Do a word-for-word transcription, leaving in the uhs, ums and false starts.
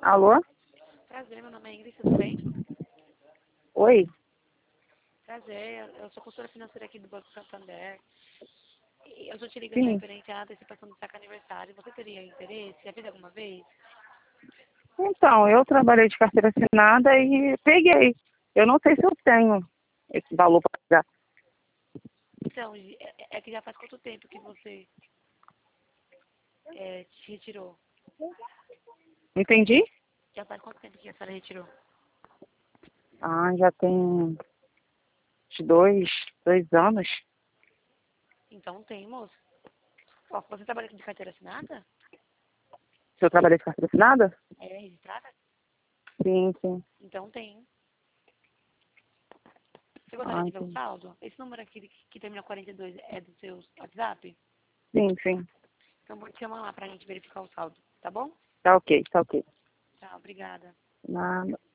Alô? Prazer, meu nome é Ingrid, tudo bem? Oi? Prazer, eu sou consultora financeira aqui do Banco Santander. E eu estou te ligando Sim. referente à antecipação do saque aniversário. Você teria interesse? Já fez alguma vez? Então, eu trabalhei de carteira assinada e peguei. Eu não sei se eu tenho esse valor para pagar. Então, é, é que já faz quanto tempo que você é, te retirou? Entendi? Já faz quanto tempo que a senhora retirou? Ah, já tem uns dois, dois anos. Então tem, moço. Ó, você trabalha de carteira assinada? Se eu trabalhei de carteira assinada? É registrada? Sim, sim. Então tem. Você gostaria Ah, de ver o entendi. saldo? Esse número aqui que, que termina quarenta e dois é do seu WhatsApp? Sim, sim. Então vou te chamar lá pra gente verificar o saldo, tá bom? Tá ok, tá ok. Tchau, obrigada. Nada.